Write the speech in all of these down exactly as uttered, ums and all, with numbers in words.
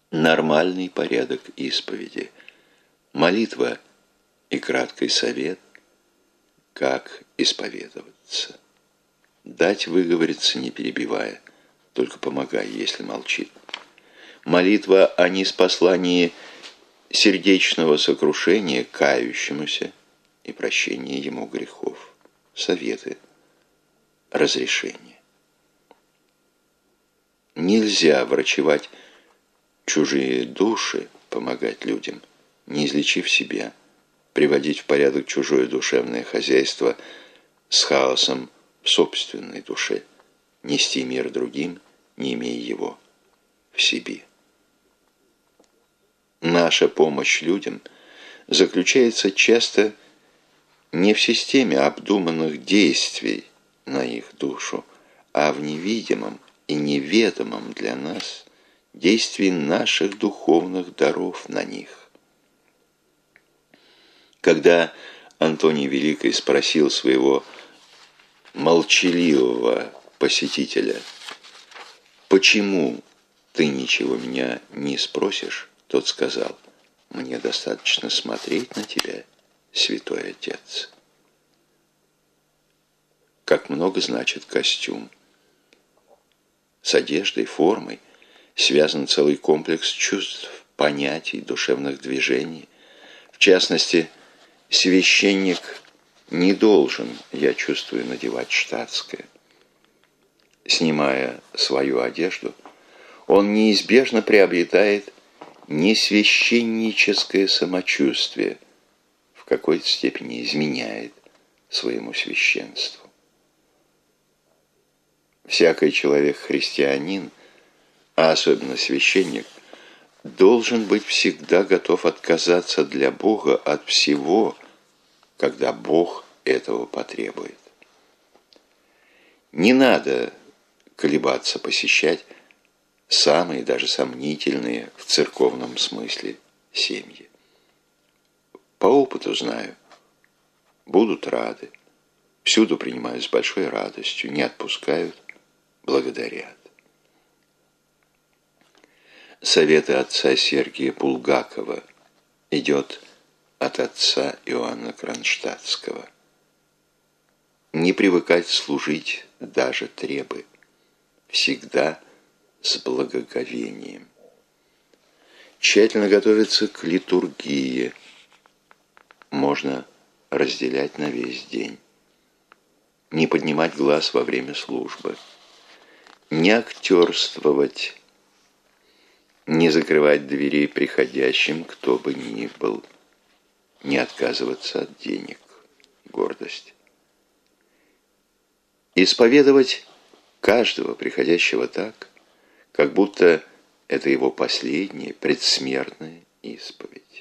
нормальный порядок исповеди, молитва и краткий совет, как исповедоваться. Дать выговориться, не перебивая, только помогай, если молчит. Молитва о ниспослании сердечного сокрушения кающемуся и прощении ему грехов. Советы, разрешение. Нельзя врачевать чужие души, помогать людям, не излечив себя, приводить в порядок чужое душевное хозяйство с хаосом в собственной душе, нести мир другим, не имея его в себе. Наша помощь людям заключается часто не в системе обдуманных действий на их душу, а в невидимом и неведомом для нас действии наших духовных даров на них. Когда Антоний Великий спросил своего молчаливого посетителя: «Почему ты ничего меня не спросишь?» Тот сказал: «Мне достаточно смотреть на тебя, святой отец». Как много значит костюм. С одеждой, формой связан целый комплекс чувств, понятий, душевных движений. В частности, священник не должен, я чувствую, надевать штатское. Снимая свою одежду, он неизбежно приобретает несвященническое самочувствие, в какой-то степени изменяет своему священству. Всякий человек-христианин, а особенно священник, должен быть всегда готов отказаться для Бога от всего, когда Бог этого потребует. Не надо колебаться посещать самые, даже сомнительные в церковном смысле семьи. По опыту знаю, будут рады, всюду принимают с большой радостью, не отпускают, благодарят. Советы отца Сергия Булгакова идет от отца Иоанна Кронштадтского. Не привыкать служить даже требы, всегда с благоговением. Тщательно готовиться к литургии, можно разделять на весь день. Не поднимать глаз во время службы. Не актерствовать, не закрывать дверей приходящим, кто бы ни был, не отказываться от денег, гордость. Исповедовать каждого приходящего так, как будто это его последняя, предсмертная исповедь.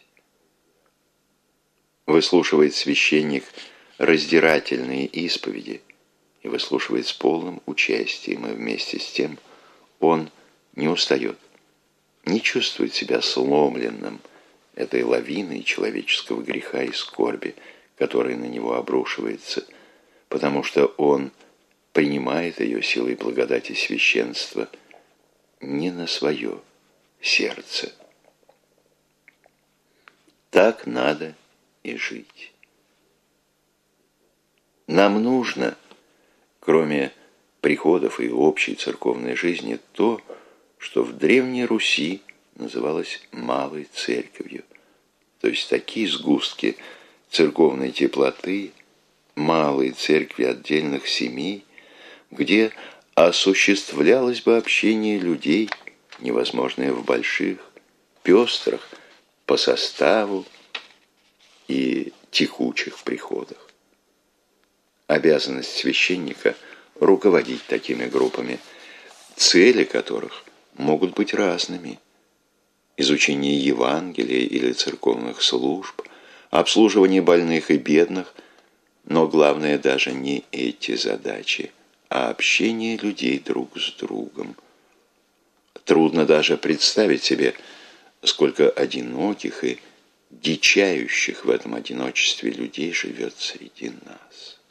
Выслушивает священник раздирательные исповеди и выслушивает с полным участием, и вместе с тем он не устает, не чувствует себя сломленным этой лавиной человеческого греха и скорби, которая на него обрушивается, потому что он принимает ее силой благодати священства не на свое сердце. Так надо и жить. Нам нужно, кроме приходов и общей церковной жизни, то, что в Древней Руси называлось малой церковью, то есть такие сгустки церковной теплоты, малой церкви отдельных семей, где осуществлялось бы общение людей, невозможное в больших, пестрых по составу и текучих приходах. Обязанность священника – руководить такими группами, цели которых могут быть разными. Изучение Евангелия или церковных служб, обслуживание больных и бедных, но главное даже не эти задачи, а общение людей друг с другом. Трудно даже представить себе, сколько одиноких и дичающих в этом одиночестве людей живет среди нас.